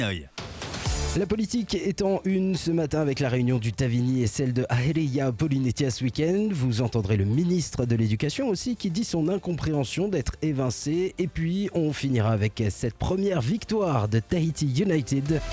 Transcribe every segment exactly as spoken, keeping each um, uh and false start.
La politique est en une ce matin avec la réunion du Tavini et celle de Aheria Polinetia ce week-end. Vous entendrez le ministre de l'Éducation aussi qui dit son incompréhension d'être évincé. Et puis on finira avec cette première victoire de Tahiti United.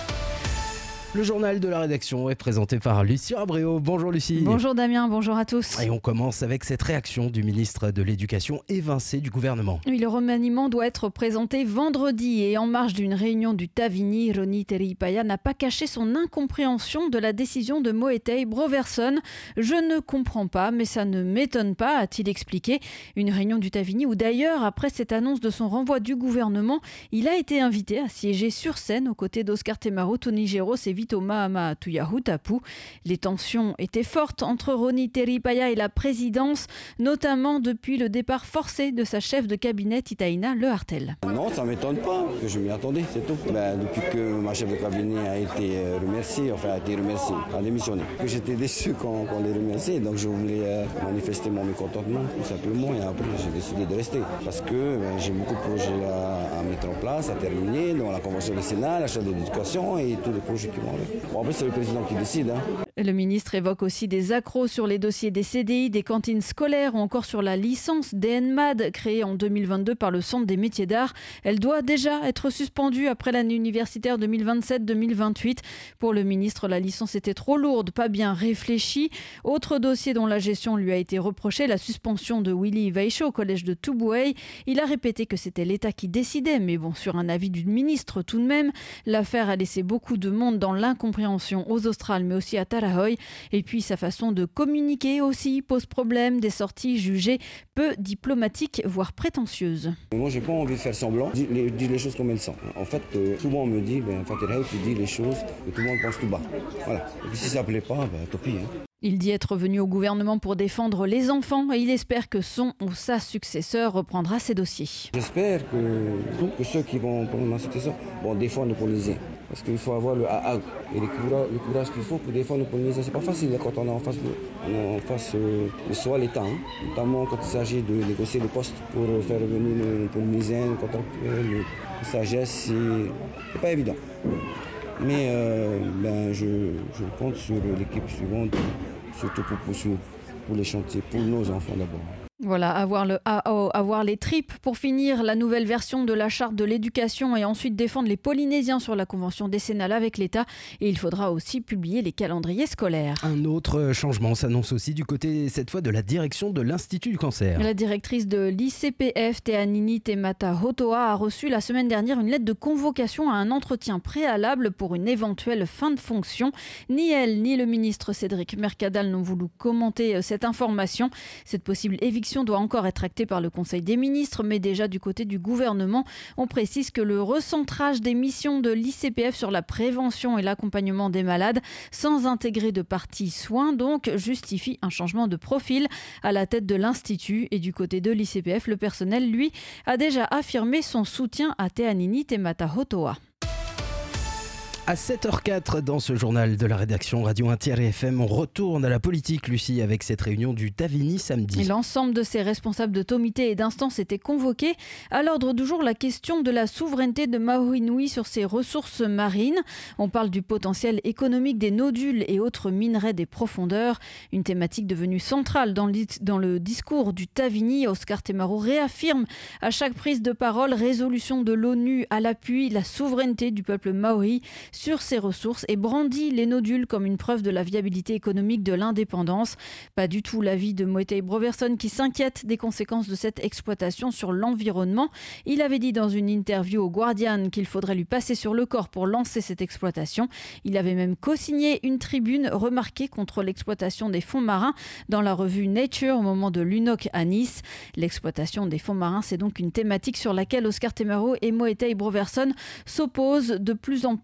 Le journal de la rédaction est présenté par Lucie Abreu. Bonjour Lucie. Bonjour Damien, bonjour à tous. Et on commence avec cette réaction du ministre de l'Éducation évincé du gouvernement. Oui, le remaniement doit être présenté vendredi et en marge d'une réunion du Tavini, Roni Teripaia n'a pas caché son incompréhension de la décision de Moetei Broverson. Je ne comprends pas, mais ça ne m'étonne pas, a-t-il expliqué. Une réunion du Tavini où d'ailleurs, après cette annonce de son renvoi du gouvernement, il a été invité à siéger sur scène aux côtés d'Oscar Temaro, Tony Géros et Vito Mahama Tuyahutapu. Les tensions étaient fortes entre Roni Teripaia et la présidence, notamment depuis le départ forcé de sa chef de cabinet Itaïna Lehartel. Non, ça ne m'étonne pas, que je m'y attendais, c'est tout. Ben, depuis que ma chef de cabinet a été remerciée, enfin a été remerciée, a démissionné, que j'étais déçu quand, quand on les remerciait, donc je voulais euh, manifester mon mécontentement, tout simplement, et après j'ai décidé de rester. Parce que ben, j'ai beaucoup de projets à, à mettre en place, à terminer, dont la convention décennale, la charte de l'éducation et tous les projets qui vont avec. Bon, après, c'est le président qui décide. Hein. Le ministre évoque aussi des accros sur les dossiers des C D I, des cantines scolaires ou encore sur la licence D N M A D créée en deux mille vingt-deux par le Centre des métiers d'art. Elle doit déjà être suspendue après l'année universitaire deux mille vingt-sept deux mille vingt-huit. Pour le ministre, la licence était trop lourde, pas bien réfléchie. Autre dossier dont la gestion lui a été reprochée, la suspension de Willy Vaisho au collège de Tubuai. Il a répété que c'était l'État qui décidait, mais bon, sur un avis du ministre tout de même. L'affaire a laissé beaucoup de monde dans l'incompréhension aux Australes, mais aussi à Tarahoe. Et puis sa façon de communiquer aussi pose problème, des sorties jugées peu diplomatiques, voire prétentieuses. Moi, j'ai pas envie de faire semblant, dire les, dire les choses comme elles sont. En fait, euh, souvent on me dit, ben, Fatih, tu dis les choses que tout le monde pense tout bas. Voilà. Et puis si ça plaît pas, ben, tant pis. Hein. Il dit être venu au gouvernement pour défendre les enfants et il espère que son ou sa successeur reprendra ses dossiers. J'espère que, que ceux qui vont prendre ma successeur vont défendre les Polynésiens. Parce qu'il faut avoir le A A et le courage, le courage qu'il faut pour défendre les Polynésiens. C'est pas facile quand on est en face de, on est en face euh, de soi l'État, hein. Notamment quand il s'agit de négocier les postes pour faire revenir les Polynésiens, les contractuels, la sagesse, c'est, c'est pas évident. Mais euh, ben, je, je compte sur l'équipe suivante, surtout pour poursuivre pour les chantiers, pour nos enfants d'abord. Voilà, avoir le A O, avoir les tripes pour finir la nouvelle version de la charte de l'éducation et ensuite défendre les Polynésiens sur la convention décennale avec l'État. Et il faudra aussi publier les calendriers scolaires. Un autre changement s'annonce aussi du côté, cette fois, de la direction de l'Institut du cancer. La directrice de l'I C P F, Teanini Temata Hotoa, a reçu la semaine dernière une lettre de convocation à un entretien préalable pour une éventuelle fin de fonction. Ni elle, ni le ministre Cédric Mercadal n'ont voulu commenter cette information. Cette possible éviction doit encore être actée par le Conseil des ministres, mais déjà du côté du gouvernement, on précise que le recentrage des missions de l'I C P F sur la prévention et l'accompagnement des malades, sans intégrer de partie soins, donc justifie un changement de profil à la tête de l'Institut. Et du côté de l'I C P F, le personnel, lui, a déjà affirmé son soutien à Teanini Temata Hotoa. À sept heures quatre, dans ce journal de la rédaction Radio un tiret F M, on retourne à la politique, Lucie, avec cette réunion du Tavini samedi. Et l'ensemble de ces responsables de comités et d'instances étaient convoqués. À l'ordre du jour, la question de la souveraineté de Maui Nui sur ses ressources marines. On parle du potentiel économique des nodules et autres minerais des profondeurs. Une thématique devenue centrale dans le, dans le discours du Tavini. Oscar Temaro réaffirme à chaque prise de parole, résolution de l'ONU à l'appui, la souveraineté du peuple maori sur ses ressources et brandit les nodules comme une preuve de la viabilité économique de l'indépendance. Pas du tout l'avis de Moetei Broverson qui s'inquiète des conséquences de cette exploitation sur l'environnement. Il avait dit dans une interview au Guardian qu'il faudrait lui passer sur le corps pour lancer cette exploitation. Il avait même co-signé une tribune remarquée contre l'exploitation des fonds marins dans la revue Nature au moment de l'U N O C à Nice. L'exploitation des fonds marins, c'est donc une thématique sur laquelle Oscar Temaro et Moetei Broverson s'opposent de plus en plus frontalement.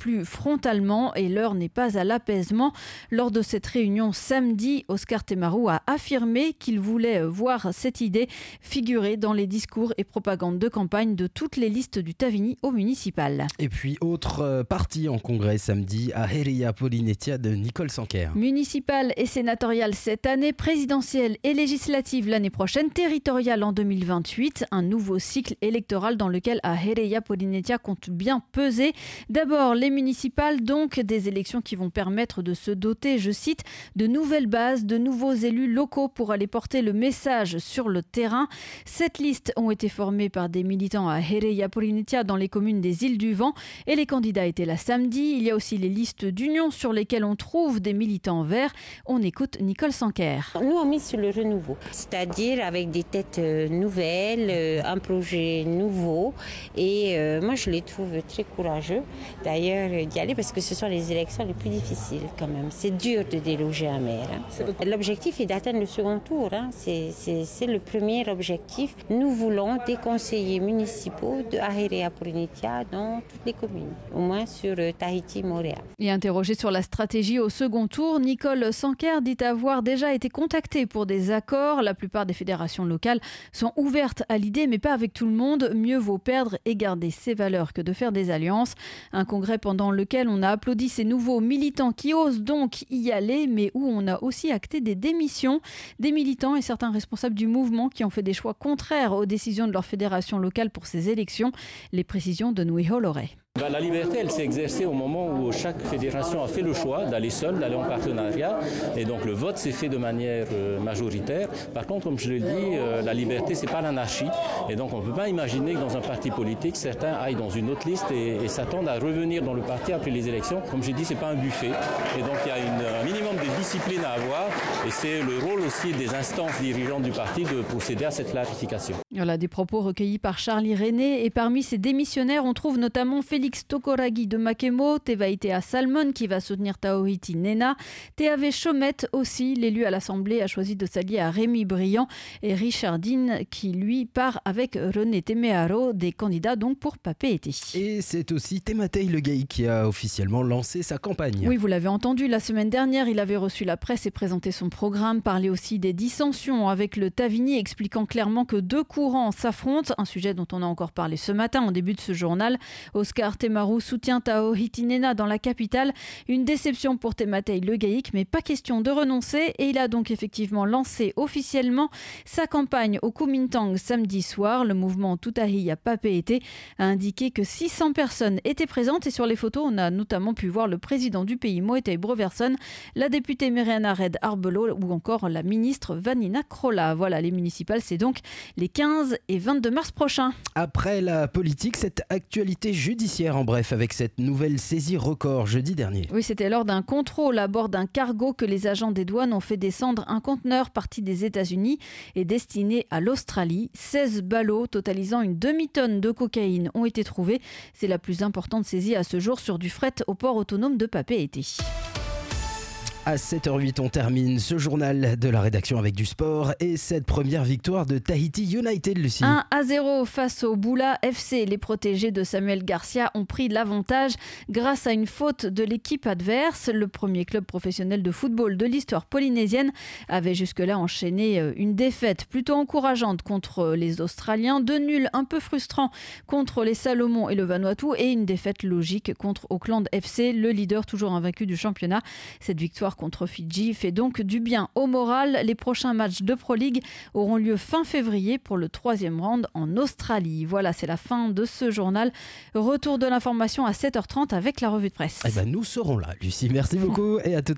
frontalement et l'heure n'est pas à l'apaisement. Lors de cette réunion samedi, Oscar Temaru a affirmé qu'il voulait voir cette idée figurer dans les discours et propagandes de campagne de toutes les listes du Tavini au municipal. Et puis, autre partie en congrès samedi à Hereia Polinetia de Nicole Sanquer. Municipale et sénatoriale cette année, présidentielle et législative l'année prochaine, territoriale en deux mille vingt-huit, un nouveau cycle électoral dans lequel à Hereia Polinetia compte bien peser. D'abord, les municipales, donc des élections qui vont permettre de se doter, je cite, de nouvelles bases, de nouveaux élus locaux pour aller porter le message sur le terrain. Sept listes ont été formées par des militants à Hereia Polinetia dans les communes des Îles du Vent et les candidats étaient là samedi. Il y a aussi les listes d'union sur lesquelles on trouve des militants verts. On écoute Nicole Sanquer. Nous on mise sur le renouveau, c'est-à-dire avec des têtes nouvelles, un projet nouveau et euh, moi je les trouve très courageux d'ailleurs d'y aller parce que ce sont les élections les plus difficiles quand même. C'est dur de déloger un maire. Hein. L'objectif est d'atteindre le second tour, hein. c'est, c'est, c'est le premier objectif. Nous voulons des conseillers municipaux de Hereia Polinetia dans toutes les communes, au moins sur Tahiti, Moréa. Et interrogée sur la stratégie au second tour, Nicole Sanquer dit avoir déjà été contactée pour des accords. La plupart des fédérations locales sont ouvertes à l'idée, mais pas avec tout le monde. Mieux vaut perdre et garder ses valeurs que de faire des alliances. Un congrès pendant lequel on a applaudi ces nouveaux militants qui osent donc y aller, mais où on a aussi acté des démissions. Des militants et certains responsables du mouvement qui ont fait des choix contraires aux décisions de leur fédération locale pour ces élections. Les précisions de Nuiho Loré. La liberté, elle s'est exercée au moment où chaque fédération a fait le choix d'aller seule, d'aller en partenariat. Et donc le vote s'est fait de manière majoritaire. Par contre, comme je le dis, la liberté, c'est pas l'anarchie. Et donc on ne peut pas imaginer que dans un parti politique, certains aillent dans une autre liste et, et s'attendent à revenir dans le parti après les élections. Comme j'ai dit, c'est pas un buffet. Et donc il y a une, un minimum de discipline à avoir. Et c'est le rôle aussi des instances dirigeantes du parti de procéder à cette clarification. Voilà des propos recueillis par Charlie René. Et parmi ces démissionnaires, on trouve notamment Félix Félix Tokoragi de Makemo, Tevaïtea Salmon qui va soutenir Taohiti Nena, Teave Chomette aussi, l'élu à l'Assemblée a choisi de s'allier à Rémi Briand et Richardine qui lui part avec René Temearo, des candidats donc pour Papeete. Et c'est aussi Tematei Legaï qui a officiellement lancé sa campagne. Oui, vous l'avez entendu, la semaine dernière, il avait reçu la presse et présenté son programme, parlé aussi des dissensions avec le Tavini, expliquant clairement que deux courants s'affrontent, un sujet dont on a encore parlé ce matin en début de ce journal. Oscar Temaru soutient Taohiti Nena dans la capitale. Une déception pour Tematei Legaï, mais pas question de renoncer et il a donc effectivement lancé officiellement sa campagne au Kumintang samedi soir. Le mouvement Tutahiya Papeete a indiqué que six cents personnes étaient présentes et sur les photos, on a notamment pu voir le président du pays Moetai Broverson, la députée Meriana Red Arbelo ou encore la ministre Vanina Krola. Voilà, les municipales, c'est donc les quinze et vingt-deux mars prochains. Après la politique, cette actualité judiciaire en bref avec cette nouvelle saisie record jeudi dernier. Oui, c'était lors d'un contrôle à bord d'un cargo que les agents des douanes ont fait descendre un conteneur parti des États-Unis et destiné à l'Australie. seize ballots totalisant une demi-tonne de cocaïne ont été trouvés. C'est la plus importante saisie à ce jour sur du fret au port autonome de Papeete. À sept heures huit, on termine ce journal de la rédaction avec du sport et cette première victoire de Tahiti United, Lucie. un à zéro face au Bula F C. Les protégés de Samuel Garcia ont pris l'avantage grâce à une faute de l'équipe adverse. Le premier club professionnel de football de l'histoire polynésienne avait jusque-là enchaîné une défaite plutôt encourageante contre les Australiens, deux nuls un peu frustrants contre les Salomon et le Vanuatu et une défaite logique contre Auckland F C, le leader toujours invaincu du championnat. Cette victoire contre Fidji fait donc du bien au moral. Les prochains matchs de Pro League auront lieu fin février pour le troisième round en Australie. Voilà, c'est la fin de ce journal. Retour de l'information à sept heures trente avec la revue de presse. Eh ben, nous serons là, Lucie. Merci beaucoup et à tout à l'heure.